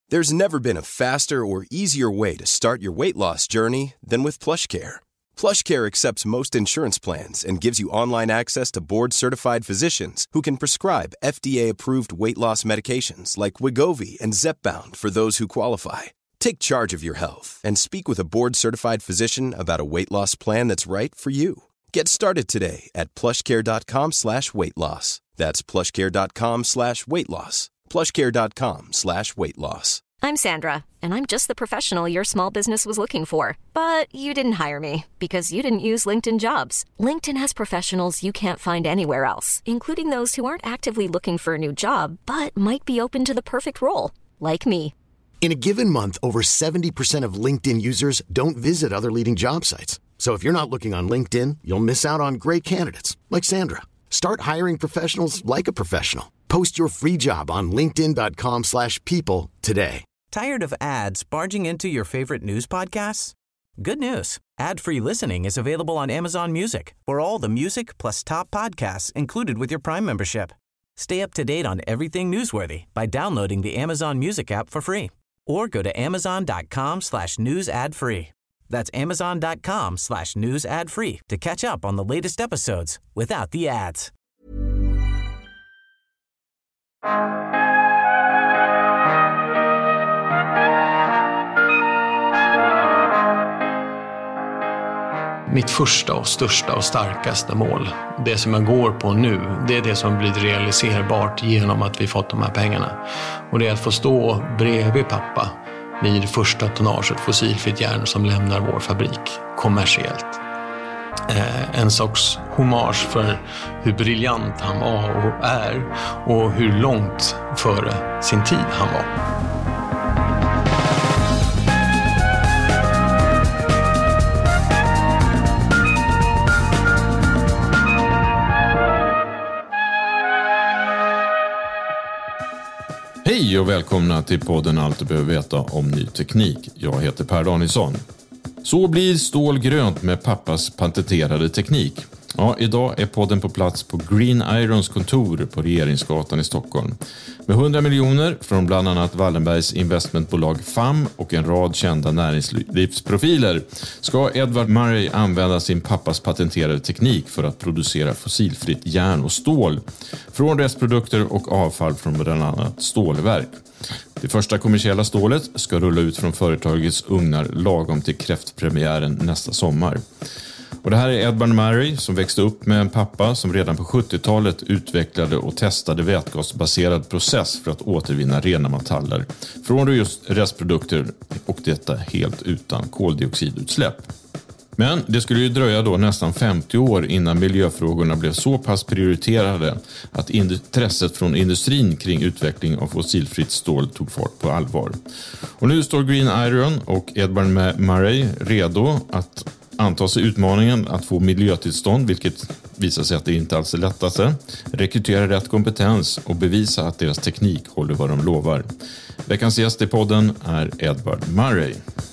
There's never been a faster or easier way to start your weight loss journey than with PlushCare. PlushCare accepts most insurance plans and gives you online access to board-certified physicians who can prescribe FDA-approved weight loss medications like Wegovy and Zepbound for those who qualify. Take charge of your health and speak with a board-certified physician about a weight loss plan that's right for you. Get started today at plushcare.com/weightloss. That's plushcare.com/weightloss. plushcare.com/weightloss. I'm Sandra, and I'm just the professional your small business was looking for. But you didn't hire me because you didn't use LinkedIn Jobs. LinkedIn has professionals you can't find anywhere else, including those who aren't actively looking for a new job, but might be open to the perfect role, like me. In a given month, over 70% of LinkedIn users don't visit other leading job sites. So if you're not looking on LinkedIn, you'll miss out on great candidates, like Sandra. Start hiring professionals like a professional. Post your free job on linkedin.com/people today. Tired of ads barging into your favorite news podcasts? Good news. Ad-free listening is available on Amazon Music for all the music plus top podcasts included with your Prime membership. Stay up to date on everything newsworthy by downloading the Amazon Music app for free or go to amazon.com/news ad free. That's amazon.com/news ad free to catch up on the latest episodes without the ads. Mitt första och största och starkaste mål, det som jag går på nu, det är det som blir realiserbart genom att vi fått de här pengarna. Och det är att få stå bredvid pappa vid första tonnaget fossilfritt järn som lämnar vår fabrik kommersiellt. En sorts hommage för hur briljant han var och är och hur långt före sin tid han var. Hej och välkomna till podden Allt du behöver veta om ny teknik. Jag heter Per Danielsson. Så blir stål grönt med pappas patenterade teknik. Ja, idag är podden på plats på Green Irons kontor på Regeringsgatan i Stockholm. Med 100 miljoner från bland annat Wallenbergs investmentbolag FAM och en rad kända näringslivsprofiler ska Edward Murray använda sin pappas patenterade teknik för att producera fossilfritt järn och stål från restprodukter och avfall från bland annat stålverk. Det första kommersiella stålet ska rulla ut från företagets ugnar lagom till kräftpremiären nästa sommar. Och det här är Edward Murray som växte upp med en pappa som redan på 70-talet utvecklade och testade vätgasbaserad process för att återvinna rena metaller från just restprodukter, och detta helt utan koldioxidutsläpp. Men det skulle ju dröja då nästan 50 år innan miljöfrågorna blev så pass prioriterade att intresset från industrin kring utveckling av fossilfritt stål tog fart på allvar. Och nu står Green Iron och Edward Murray redo att anta sig utmaningen att få miljötillstånd, vilket visar sig att det inte alls är lättaste, rekrytera rätt kompetens och bevisa att deras teknik håller vad de lovar. Veckans gäst i podden är Edward Murray.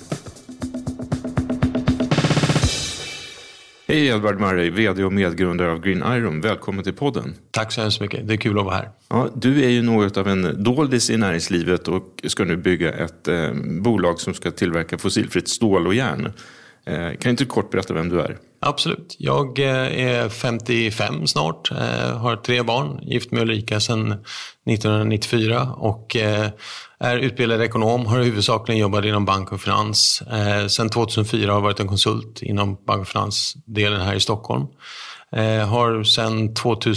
Hej Edward Murray, vd och medgrundare av Green Iron. Välkommen till podden. Tack så hemskt mycket, det är kul att vara här. Ja, du är ju något av en doldis i näringslivet och ska nu bygga ett bolag som ska tillverka fossilfritt stål och järn. Kan inte kort berätta vem du är? Absolut. Jag är 55 snart, har 3 barn, gift med Ulrika sedan 1994 och är utbildad ekonom, har huvudsakligen jobbat inom bank och finans. Sedan 2004 har jag varit en konsult inom bank och finansdelen här i Stockholm. Har sedan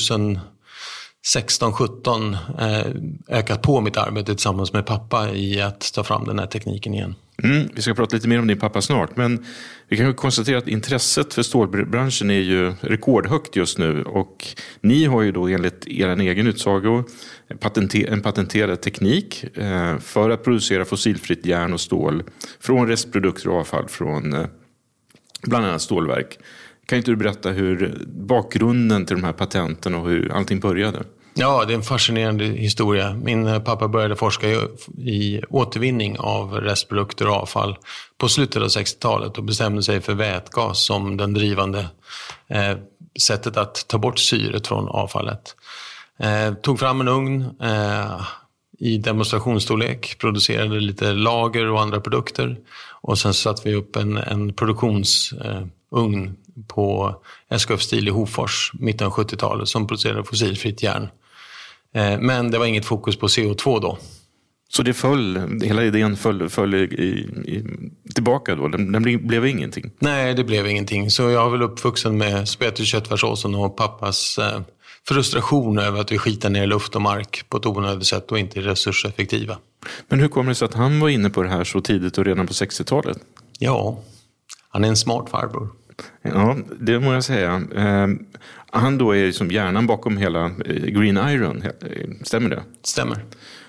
2016-17 ökat på mitt arbete tillsammans med pappa i att ta fram den här tekniken igen. Vi ska prata lite mer om din pappa snart, men vi kan konstatera att intresset för stålbranschen är ju rekordhögt just nu, och ni har ju då enligt er egen utsago en patenterad teknik för att producera fossilfritt järn och stål från restprodukter och avfall från bland annat stålverk. Kan inte du berätta hur bakgrunden till de här patenten och hur allting började? Ja, det är en fascinerande historia. Min pappa började forska i återvinning av restprodukter och avfall på slutet av 60-talet och bestämde sig för vätgas som den drivande sättet att ta bort syret från avfallet. Tog fram en ugn i demonstrationsstorlek, producerade lite lager och andra produkter. Och sen satte vi upp en produktionsugn på SKF Steel i Hofors mitten av 70-talet som producerade fossilfritt järn. Men det var inget fokus på CO2 då. Så det hela idén föll tillbaka då? Den blev ingenting? Nej, det blev ingenting. Så jag har väl uppvuxen med spet- och köttfärssåsen och pappas frustration över att vi skitar ner luft och mark på ett onödigt sätt och inte är resurseffektiva. Men hur kommer det sig att han var inne på det här så tidigt och redan på 60-talet? Ja, han är en smart farbror. Ja, det må jag säga. Han då är som hjärnan bakom hela Green Iron, stämmer det? Stämmer.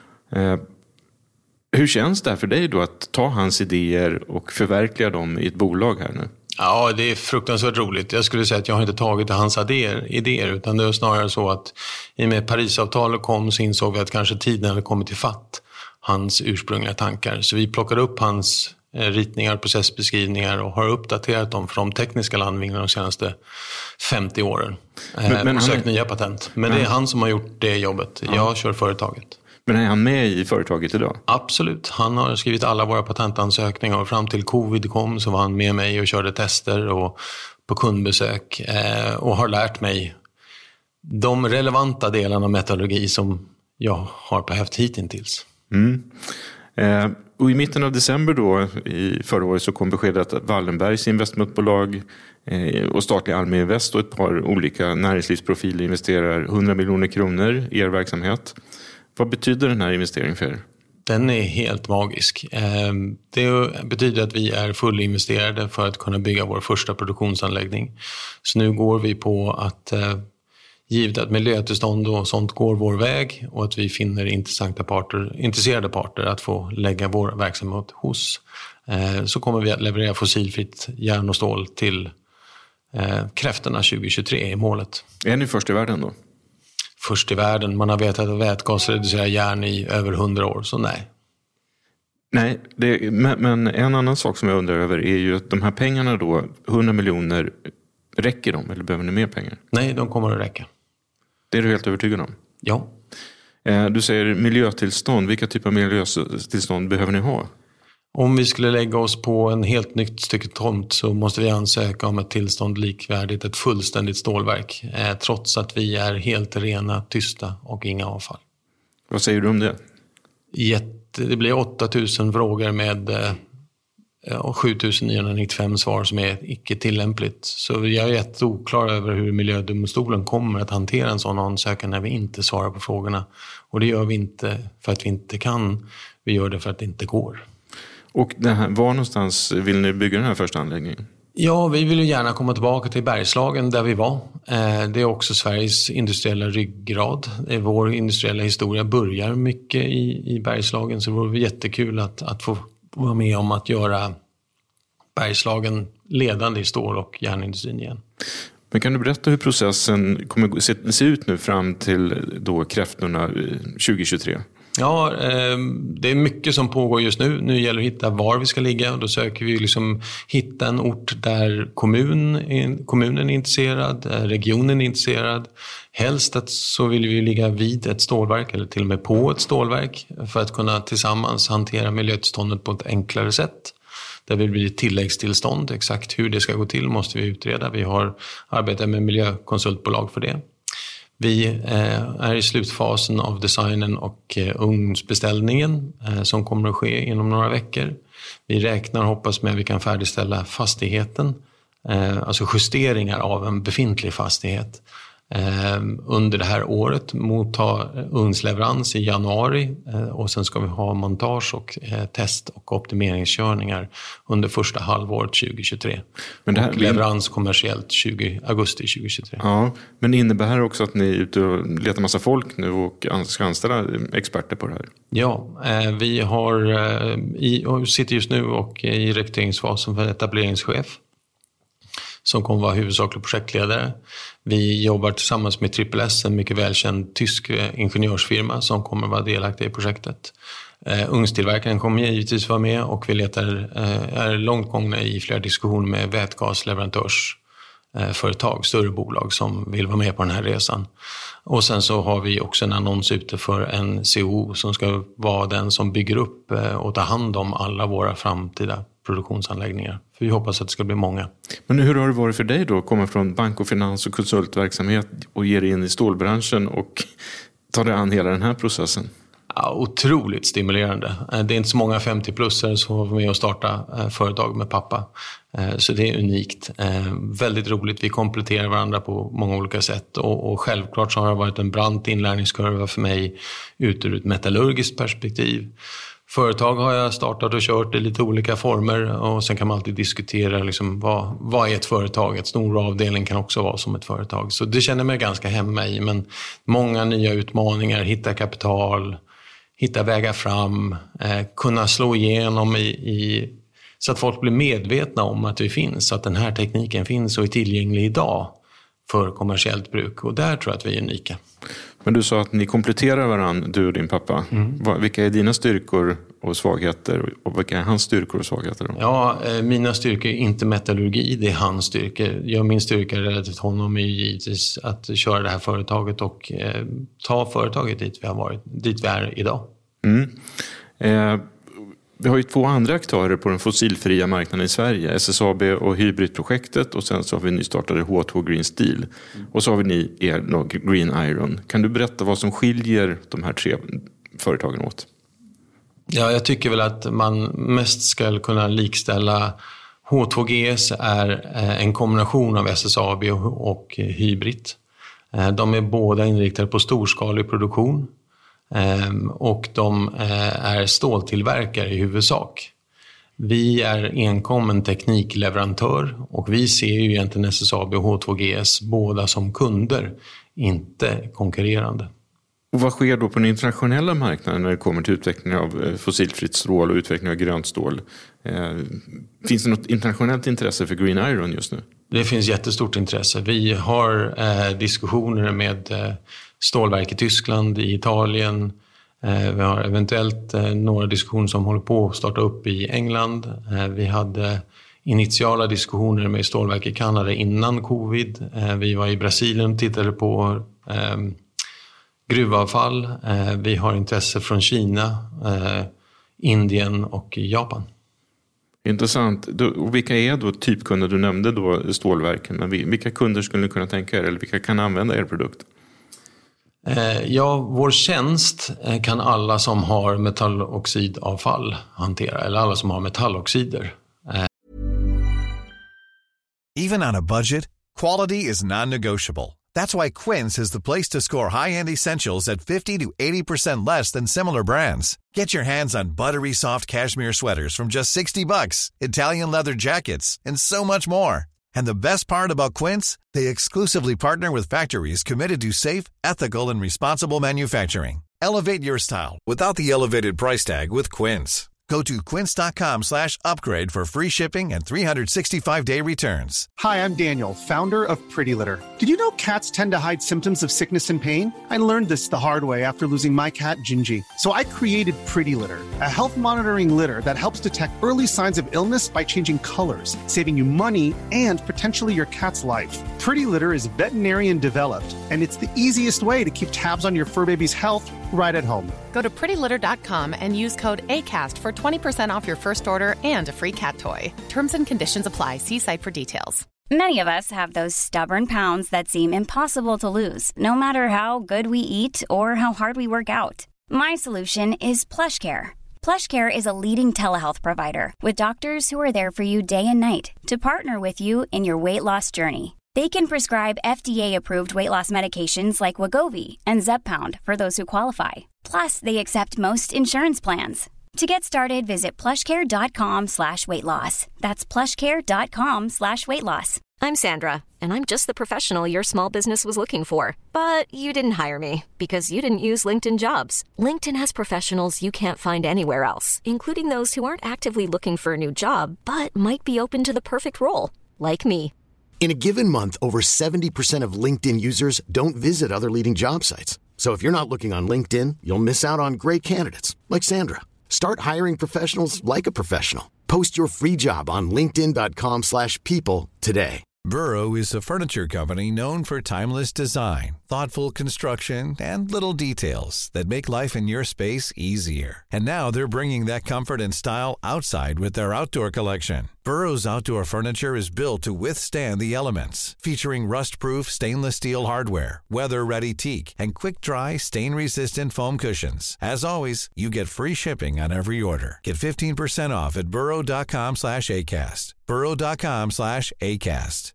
Hur känns det för dig då att ta hans idéer och förverkliga dem i ett bolag här nu? Ja, det är fruktansvärt roligt. Jag skulle säga att jag har inte tagit hans idéer utan det är snarare så att i och med Parisavtalet kom så insåg vi att kanske tiden hade kommit till fatt hans ursprungliga tankar. Så vi plockade upp hans ritningar, processbeskrivningar och har uppdaterat dem för de tekniska landvinningarna de senaste 50 åren. Och sökt nya patent. Men det är han som har gjort det jobbet. Ja. Jag kör företaget. Men är han med i företaget idag? Absolut. Han har skrivit alla våra patentansökningar och fram till covid kom så var han med mig och körde tester och på kundbesök och har lärt mig de relevanta delarna av metallurgi som jag har behövt hittills. Och i mitten av december då i förra året så kom beskedet att Wallenbergs investmentbolag och statliga Almi Invest och ett par olika näringslivsprofiler investerar 100 miljoner kronor i er verksamhet. Vad betyder den här investeringen för er? Den är helt magisk. Det betyder att vi är fullinvesterade för att kunna bygga vår första produktionsanläggning. Så nu går vi på att givet att miljötillstånd och sånt går vår väg och att vi finner intresserade parter att få lägga vår verksamhet hos, så kommer vi att leverera fossilfritt järn och stål till kräftorna 2023 i målet. Är ni först i världen då? Först i världen. Man har vetat att vätgas reducerar järn i över 100 år, så nej. Nej, men en annan sak som jag undrar över är ju att de här pengarna då, 100 miljoner, räcker de eller behöver ni mer pengar? Nej, de kommer att räcka. Det är du helt övertygad om? Ja. Du säger miljötillstånd. Vilka typer av miljötillstånd behöver ni ha? Om vi skulle lägga oss på en helt nytt stycke tomt så måste vi ansöka om ett tillstånd likvärdigt ett fullständigt stålverk. Trots att vi är helt rena, tysta och inga avfall. Vad säger du om det? Det blir 8000 frågor med 7995 svar som är icke tillämpligt. Så jag är jätteoklar över hur miljödomstolen kommer att hantera en sån ansökan när vi inte svarar på frågorna. Och det gör vi inte för att vi inte kan. Vi gör det för att det inte går. Och var någonstans vill ni bygga den här första anläggningen? Ja, vi vill ju gärna komma tillbaka till Bergslagen där vi var. Det är också Sveriges industriella ryggrad. Vår industriella historia börjar mycket i Bergslagen, så det vore jättekul att få vara med om att göra Bergslagen ledande i stål- och järnindustrin igen. Men kan du berätta hur processen kommer se ut nu fram till då kräftorna 2023? Ja, det är mycket som pågår just nu. Nu gäller det att hitta var vi ska ligga och då söker vi hitta en ort där kommunen är intresserad, regionen är intresserad. Helst så vill vi ligga vid ett stålverk eller till och med på ett stålverk för att kunna tillsammans hantera miljötillståndet på ett enklare sätt. Där vill bli tilläggstillstånd. Exakt hur det ska gå till måste vi utreda. Vi har arbetat med miljökonsultbolag för det. Vi är i slutfasen av designen och ugnsbeställningen som kommer att ske inom några veckor. Vi räknar och hoppas med att vi kan färdigställa fastigheten, alltså justeringar av en befintlig fastighet under det här året, motta ugnsleverans i januari och sen ska vi ha montage och test och optimeringskörningar under första halvåret 2023. Men det här, och leverans kommersiellt augusti 2023. Ja, men innebär det här också att ni är ute och letar massa folk nu och ska anställa experter på det här? Ja, vi sitter just nu och i rekryteringsfasen för etableringschef som kommer vara huvudsaklig projektledare. Vi jobbar tillsammans med SSS, en mycket välkänd tysk ingenjörsfirma som kommer vara delaktig i projektet. Ugnstillverkaren kommer givetvis vara med och vi är långt gångna i flera diskussioner med vätgasleverantörsföretag företag, större bolag som vill vara med på den här resan. Och sen så har vi också en annons ute för en CO som ska vara den som bygger upp och tar hand om alla våra framtida produktionsanläggningar. För vi hoppas att det ska bli många. Men hur har det varit för dig då att komma från bank- och finans- och konsultverksamhet och ge dig in i stålbranschen och ta dig an hela den här processen? Ja, otroligt stimulerande. Det är inte så många 50-plussare som var med och starta företag med pappa. Så det är unikt. Väldigt roligt. Vi kompletterar varandra på många olika sätt. Och självklart så har det varit en brant inlärningskurva för mig ur ett metallurgiskt perspektiv. Företag har jag startat och kört i lite olika former. Och sen kan man alltid diskutera liksom, vad är ett företag? Ett stor avdelning kan också vara som ett företag. Så det känner mig ganska hemma i. Men många nya utmaningar. Hitta kapital. Hitta vägar fram, kunna slå igenom så att folk blir medvetna om att vi finns, att den här tekniken finns och är tillgänglig idag för kommersiellt bruk. Och där tror jag att vi är unika. Men du sa att ni kompletterar varandra, du och din pappa. Vilka är dina styrkor och svagheter och vilka är hans styrkor och svagheter då? Ja, mina styrkor är inte metallurgi, det är hans styrkor. Min styrka relativt honom är givetvis att köra det här företaget och ta företaget dit vi är idag. Vi har ju 2 andra aktörer på den fossilfria marknaden i Sverige. SSAB och Hybrid-projektet och sen så har vi nystartade H2 Green Steel. Och så har vi Green Iron. Kan du berätta vad som skiljer de här 3 företagen åt? Ja, jag tycker väl att man mest ska kunna likställa H2GS är en kombination av SSAB och Hybrid. De är båda inriktade på storskalig produktion. Och de är ståltillverkare i huvudsak. Vi är enkom en teknikleverantör och vi ser ju egentligen SSAB och H2GS båda som kunder, inte konkurrerande. Och vad sker då på den internationella marknaden när det kommer till utveckling av fossilfritt stål och utveckling av grönt stål? Finns det något internationellt intresse för Green Iron just nu? Det finns jättestort intresse. Vi har diskussioner med stålverk i Tyskland, i Italien. Vi har eventuellt några diskussioner som håller på att starta upp i England. Vi hade initiala diskussioner med stålverk i Kanada innan covid. Vi var i Brasilien och tittade på gruvavfall. Vi har intresse från Kina, Indien och Japan. Intressant. Och vilka är då typkunder? Du nämnde då stålverken. Men vilka kunder skulle ni kunna tänka er? Eller vilka kan använda er produkt? Ja, vår tjänst kan alla som har metalloxidavfall hantera. Eller alla som har metalloxider. Even on a budget, quality is non-negotiable. That's why Quince is the place to score high-end essentials at 50 to 80% less than similar brands. Get your hands on buttery soft cashmere sweaters from just $60, Italian leather jackets, and so much more. And the best part about Quince, they exclusively partner with factories committed to safe, ethical, and responsible manufacturing. Elevate your style without the elevated price tag with Quince. Go to quince.com/upgrade for free shipping and 365-day returns. Hi, I'm Daniel, founder of Pretty Litter. Did you know cats tend to hide symptoms of sickness and pain? I learned this the hard way after losing my cat, Gingy. So I created Pretty Litter, a health monitoring litter that helps detect early signs of illness by changing colors, saving you money and potentially your cat's life. Pretty Litter is veterinarian developed, and it's the easiest way to keep tabs on your fur baby's health right at home. Go to prettylitter.com and use code ACAST for 20% off your first order and a free cat toy. Terms and conditions apply. See site for details. Many of us have those stubborn pounds that seem impossible to lose, no matter how good we eat or how hard we work out. My solution is PlushCare. PlushCare is a leading telehealth provider with doctors who are there for you day and night to partner with you in your weight loss journey. They can prescribe FDA-approved weight loss medications like Wegovy and Zepbound for those who qualify. Plus, they accept most insurance plans. To get started, visit plushcare.com/weightloss. That's plushcare.com/weightloss. I'm Sandra, and I'm just the professional your small business was looking for. But you didn't hire me because you didn't use LinkedIn Jobs. LinkedIn has professionals you can't find anywhere else, including those who aren't actively looking for a new job, but might be open to the perfect role, like me. In a given month, over 70% of LinkedIn users don't visit other leading job sites. So if you're not looking on LinkedIn, you'll miss out on great candidates like Sandra. Start hiring professionals like a professional. Post your free job on linkedin.com/people today. Burrow is a furniture company known for timeless design, thoughtful construction, and little details that make life in your space easier. And now they're bringing that comfort and style outside with their outdoor collection. Burrow's outdoor furniture is built to withstand the elements, featuring rust-proof stainless steel hardware, weather-ready teak, and quick-dry, stain-resistant foam cushions. As always, you get free shipping on every order. Get 15% off at burrow.com/ACAST. burrow.com/ACAST.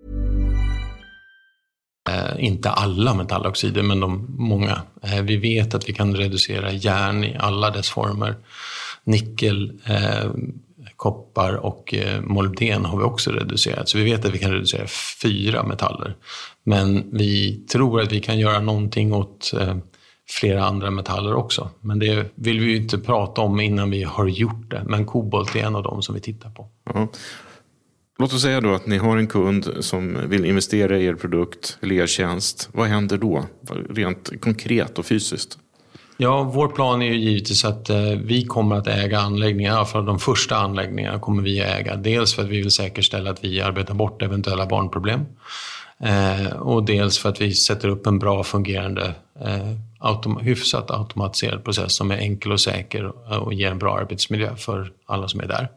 Inte alla metalloxider, men de många. Vi vet att vi kan reducera järn i alla dess former. Nickel, koppar och molybden har vi också reducerat. Så vi vet att vi kan reducera 4 metaller. Men vi tror att vi kan göra någonting åt flera andra metaller också. Men det vill vi ju inte prata om innan vi har gjort det. Men kobolt är en av dem som vi tittar på. Ja. Låt oss säga då att ni har en kund som vill investera i er produkt eller er tjänst. Vad händer då? Rent konkret och fysiskt. Ja, vår plan är ju givetvis att vi kommer att äga anläggningar. För de första anläggningarna kommer vi äga. Dels för att vi vill säkerställa att vi arbetar bort eventuella barnproblem. Och dels för att vi sätter upp en bra fungerande, hyfsat automatiserad process som är enkel och säker och ger en bra arbetsmiljö för alla som är där.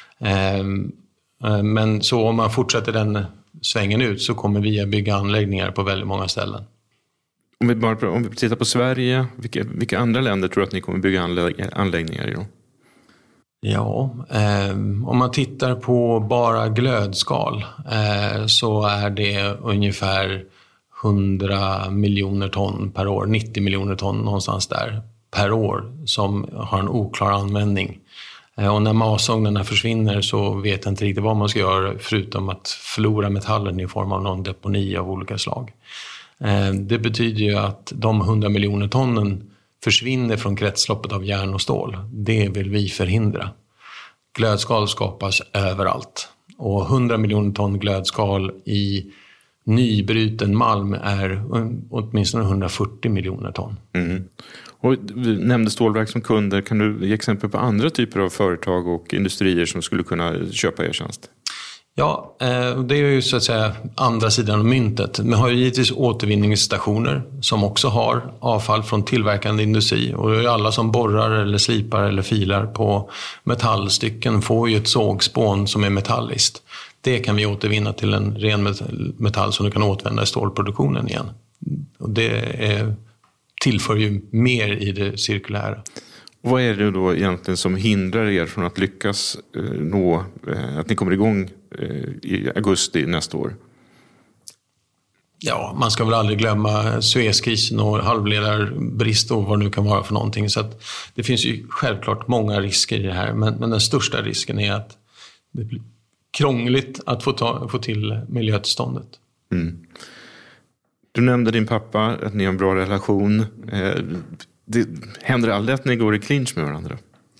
Men så om man fortsätter den svängen ut så kommer vi att bygga anläggningar på väldigt många ställen. Om vi tittar på Sverige, vilka andra länder tror att ni kommer bygga anläggningar i då? Ja, om man tittar på bara glödskal så är det ungefär 100 miljoner ton per år, 90 miljoner ton någonstans där per år som har en oklar användning. Och när masognarna försvinner så vet jag inte riktigt vad man ska göra förutom att förlora metallen i form av någon deponi av olika slag. Det betyder ju att de 100 miljoner tonnen försvinner från kretsloppet av järn och stål. Det vill vi förhindra. Glödskal skapas överallt. Och 100 miljoner ton glödskal i nybruten malm är åtminstone 140 miljoner ton. Mm. Och du nämnde stålverk som kunder. Kan du ge exempel på andra typer av företag och industrier som skulle kunna köpa er tjänst? Ja, det är ju så att säga andra sidan av myntet. Men har ju givetvis återvinningsstationer som också har avfall från tillverkande industri. Och det är alla som borrar eller slipar eller filar på metallstycken får ju ett sågspån som är metalliskt. Det kan vi återvinna till en ren metall som du kan återvända i stålproduktionen igen. Och det tillför ju mer i det cirkulära. Vad är det då egentligen som hindrar er från att lyckas nå att ni kommer igång i augusti nästa år? Ja, man ska väl aldrig glömma Suezkrisen och halvledarbrist och vad det nu kan vara för någonting. Så att det finns ju självklart många risker i det här. Men den största risken är att det blir krångligt att få till miljötillståndet. Mm. Du nämnde din pappa, att ni har en bra relation. Det händer aldrig att ni går i clinch med varandra?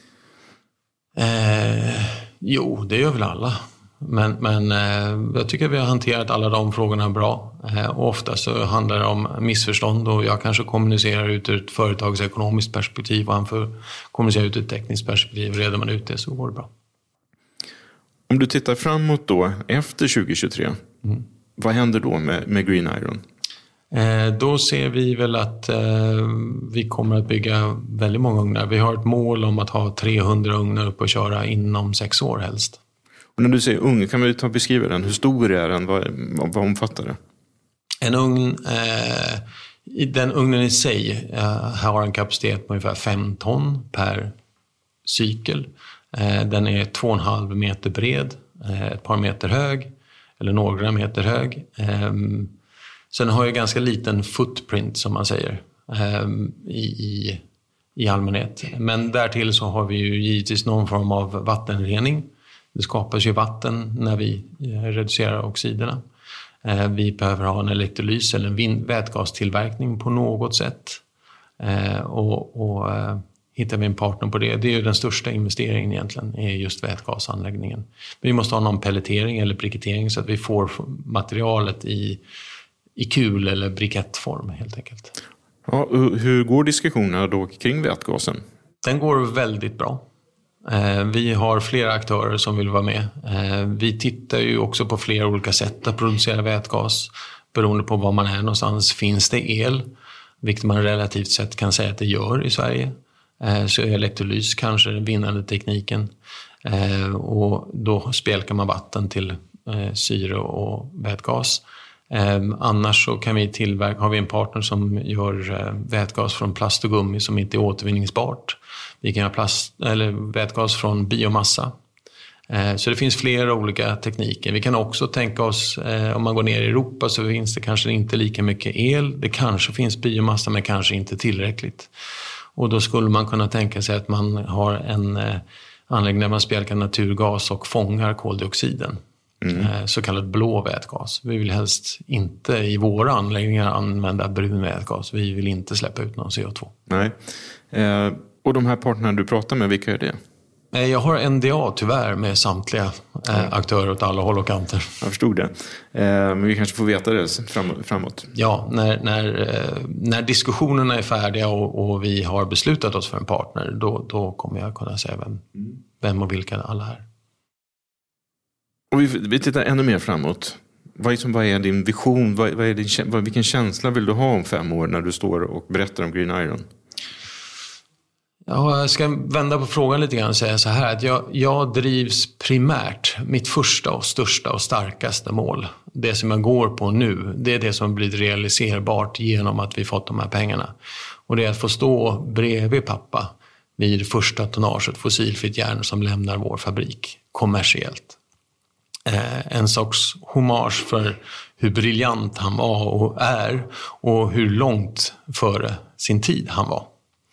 Jo, det gör väl alla. Men jag tycker att vi har hanterat alla de frågorna bra. Och ofta så handlar det om missförstånd och jag kanske kommunicerar ut ur ett företagsekonomiskt perspektiv och han får kommunicera ut ur ett tekniskt perspektiv. Reder man ut det så går det bra. Om du tittar framåt då, efter 2023, vad händer då med Green Iron? Då ser vi väl att vi kommer att bygga väldigt många ugnar. Vi har ett mål om att ha 300 ugnar upp och köra inom 6 år helst. Och när du säger ugn, kan vi beskriva den? Hur stor är den? Vad omfattar det? En ugn, den ugnen i sig har en kapacitet på ungefär 5 ton per cykel. Den är 2,5 meter bred, ett par meter hög eller några meter hög. Sen har jag ganska liten footprint som man säger i allmänhet. Men därtill så har vi ju givetvis någon form av vattenrening. Det skapas ju vatten när vi reducerar oxiderna. Vi behöver ha en elektrolys eller en vätgastillverkning på något sätt. Och hittar vi en partner på det. Det är ju den största investeringen egentligen, är just vätgasanläggningen. Vi måste ha någon pelletering eller brikettering så att vi får materialet i kul eller brikettform helt enkelt. Ja, hur går diskussionerna då kring vätgasen? Den går väldigt bra. Vi har flera aktörer som vill vara med. Vi tittar ju också på flera olika sätt att producera vätgas. Beroende på var man är någonstans finns det el, vilket man relativt sett kan säga att det gör i Sverige. Så elektrolys kanske är den vinnande tekniken. Och då spjälkar man vatten till syre och vätgas. Annars så kan har vi en partner som gör vätgas från plast och gummi som inte är återvinningsbart. Vi kan ha vätgas från biomassa. Så det finns flera olika tekniker. Vi kan också tänka oss, om man går ner i Europa så finns det kanske inte lika mycket el. Det kanske finns biomassa men kanske inte tillräckligt. Och då skulle man kunna tänka sig att man har en anläggning där man spjälkar naturgas och fångar koldioxiden. Så kallad blå vätgas. Vi vill helst inte i våra anläggningar använda brun vätgas. Vi vill inte släppa ut någon CO2. Nej. Och de här partnerna du pratar med, vilka är det? Jag har NDA tyvärr med samtliga aktörer åt alla håll och kanter. Jag förstod det. Men vi kanske får veta det framåt. Ja, när diskussionerna är färdiga och vi har beslutat oss för en partner, då kommer jag kunna säga vem och vilka alla är. Och vi tittar ännu mer framåt. Vad är din vision? Vilken känsla vill du ha om 5 år när du står och berättar om Green Iron? Ja, jag ska vända på frågan lite grann och säga så här att jag drivs primärt, mitt första och största och starkaste mål, det som jag går på nu, det är det som blir realiserbart genom att vi fått de här pengarna. Och det är att få stå bredvid pappa vid första tonnaget fossilfritt järn som lämnar vår fabrik kommersiellt. En sorts hommage för hur briljant han var och är och hur långt före sin tid han var.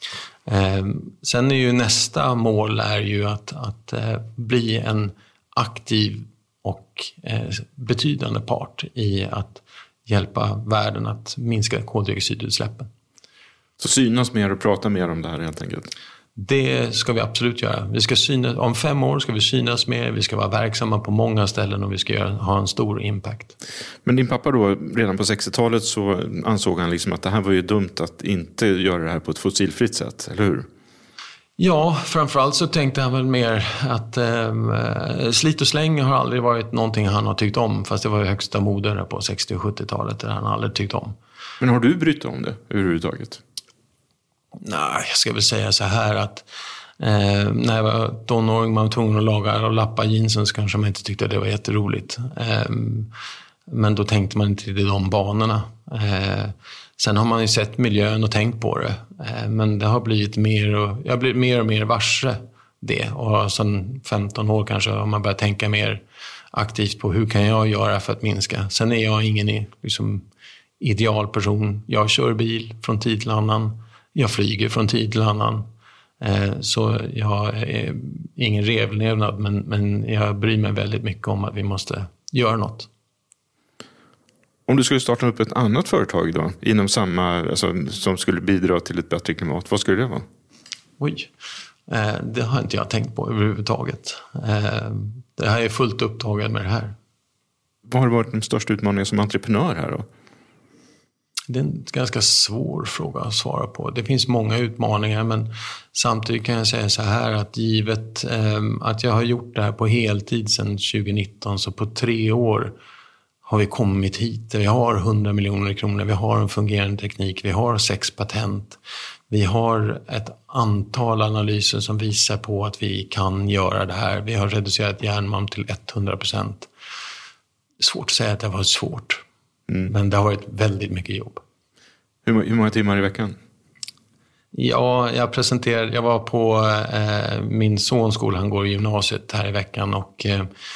Sen är ju nästa mål är ju att bli en aktiv och betydande part i att hjälpa världen att minska koldioxidutsläppen. Så synas mer och prata mer om det här helt enkelt? Det ska vi absolut göra. Vi ska om 5 år ska vi synas mer, vi ska vara verksamma på många ställen och vi ska ha en stor impact. Men din pappa då, redan på 60-talet så ansåg han liksom att det här var ju dumt att inte göra det här på ett fossilfritt sätt, eller hur? Ja, framförallt så tänkte han väl mer att slit och släng har aldrig varit någonting han har tyckt om, fast det var ju högsta mode på 60- och 70-talet där han aldrig tyckt om. Men har du brytt om det överhuvudtaget? Nej, jag ska väl säga så här att när jag var tonåring man var tvungen att laga och lappa jeansen så kanske man inte tyckte att det var jätteroligt. Men då tänkte man inte i de banorna. Sen har man ju sett miljön och tänkt på det. Men det har blivit jag har blivit mer och mer varse det. Och sen 15 år kanske har man börjat tänka mer aktivt på hur kan jag göra för att minska. Sen är jag ingen idealperson. Jag kör bil från tid till annan. Jag flyger från tid till annan. Så jag är ingen revlevnad men jag bryr mig väldigt mycket om att vi måste göra något. Om du skulle starta upp ett annat företag då, inom samma, som skulle bidra till ett bättre klimat, vad skulle det vara? Oj, det har inte jag tänkt på överhuvudtaget. Det här är fullt upptaget med det här. Vad har varit den största utmaningen som entreprenör här då? Det är en ganska svår fråga att svara på. Det finns många utmaningar men samtidigt kan jag säga så här att givet att jag har gjort det här på heltid sedan 2019 så på 3 år har vi kommit hit. Vi har 100 miljoner kronor, vi har en fungerande teknik, vi har 6 patent. Vi har ett antal analyser som visar på att vi kan göra det här. Vi har reducerat järnmalm till 100%. Svårt att säga att det har varit svårt. Men det har varit väldigt mycket jobb. Hur många timmar i veckan? Ja, jag var på min sons skola, han går i gymnasiet här i veckan och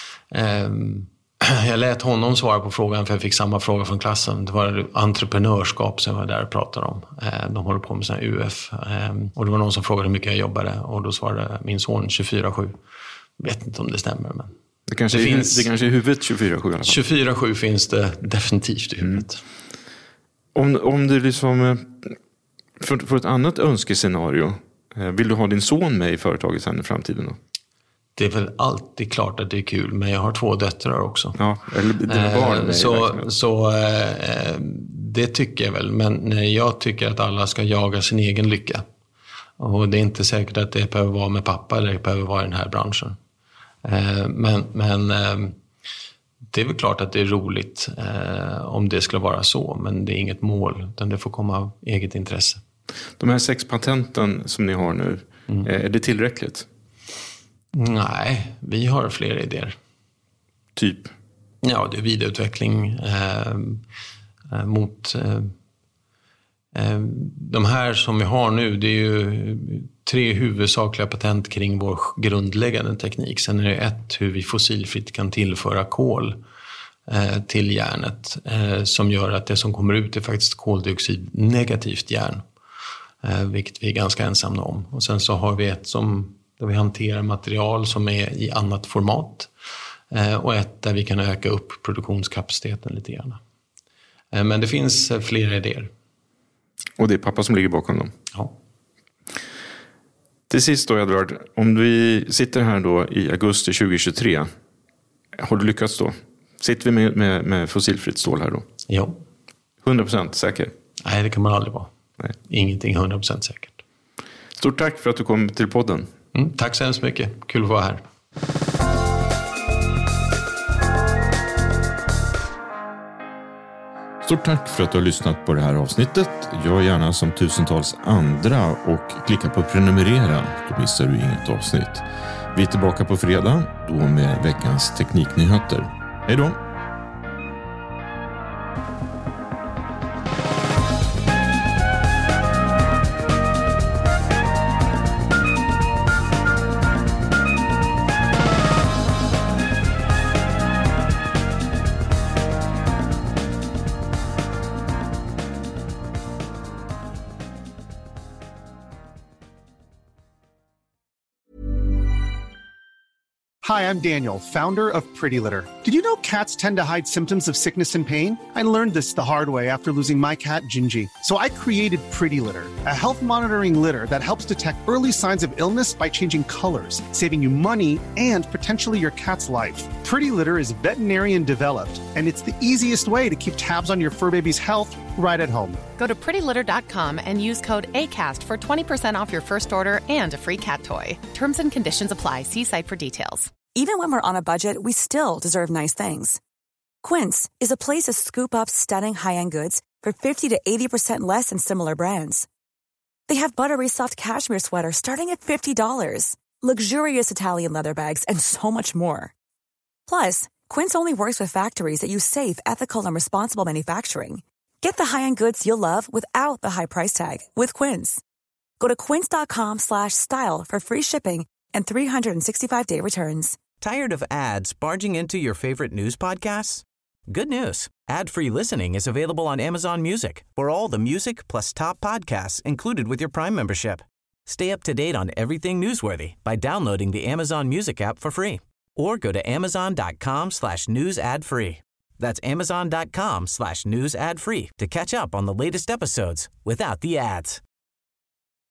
jag lät honom svara på frågan för jag fick samma fråga från klassen. Det var entreprenörskap som jag var där och pratade om. De håller på med sån här UF och det var någon som frågade hur mycket jag jobbade och då svarade min son 24/7. Vet inte om det stämmer men det kanske är i huvudet 24/7 i alla fall. 24/7 finns det definitivt i huvudet. Om du liksom för ett annat önskescenario, vill du ha din son med i företaget sen i framtiden då? Det är väl alltid klart att det är kul, men jag har 2 döttrar också. Ja, eller dina barn. Så det tycker jag väl, men jag tycker att alla ska jaga sin egen lycka. Och det är inte säkert att det behöver vara med pappa eller det behöver vara i den här branschen. Men det är väl klart att det är roligt om det skulle vara så. Men det är inget mål, utan det får komma av eget intresse. De här 6 patenten som ni har nu, är det tillräckligt? Nej, vi har fler idéer. Typ? Ja, det är vidareutveckling mot... de här som vi har nu, det är ju 3 huvudsakliga patent kring vår grundläggande teknik. Sen är det ett hur vi fossilfritt kan tillföra kol till järnet som gör att det som kommer ut är faktiskt koldioxidnegativt järn, vilket vi är ganska ensamma om. Och sen så har vi ett där vi hanterar material som är i annat format och ett där vi kan öka upp produktionskapaciteten lite grann. Men det finns flera idéer. Och det är pappa som ligger bakom dem? Ja. Till sist då, Edvard, om vi sitter här då i augusti 2023, har du lyckats då? Sitter vi med fossilfritt stål här då? Ja. 100% säker? Nej, det kan man aldrig vara. Nej. Ingenting 100% säkert. Stort tack för att du kom till podden. Tack så hemskt mycket. Kul att vara här. Stort tack för att du har lyssnat på det här avsnittet. Gör gärna som tusentals andra och klicka på prenumerera. Då missar du inget avsnitt. Vi är tillbaka på fredag, då med veckans tekniknyheter. Hej då! Hi, I'm Daniel, founder of Pretty Litter. Did you know cats tend to hide symptoms of sickness and pain? I learned this the hard way after losing my cat, Gingy. So I created Pretty Litter, a health monitoring litter that helps detect early signs of illness by changing colors, saving you money and potentially your cat's life. Pretty Litter is veterinarian developed, and it's the easiest way to keep tabs on your fur baby's health right at home. Go to prettylitter.com and use code ACAST for 20% off your first order and a free cat toy. Terms and conditions apply. See site for details. Even when we're on a budget, we still deserve nice things. Quince is a place to scoop up stunning high-end goods for 50 to 80% less than similar brands. They have buttery soft cashmere sweaters starting at $50, luxurious Italian leather bags, and so much more. Plus, Quince only works with factories that use safe, ethical, and responsible manufacturing. Get the high-end goods you'll love without the high price tag with Quince. Go to quince.com/style for free shipping and 365-day returns. Tired of ads barging into your favorite news podcasts? Good news. Ad-free listening is available on Amazon Music for all the music plus top podcasts included with your Prime membership. Stay up to date on everything newsworthy by downloading the Amazon Music app for free or go to amazon.com/news ad free. That's amazon.com/news ad free to catch up on the latest episodes without the ads.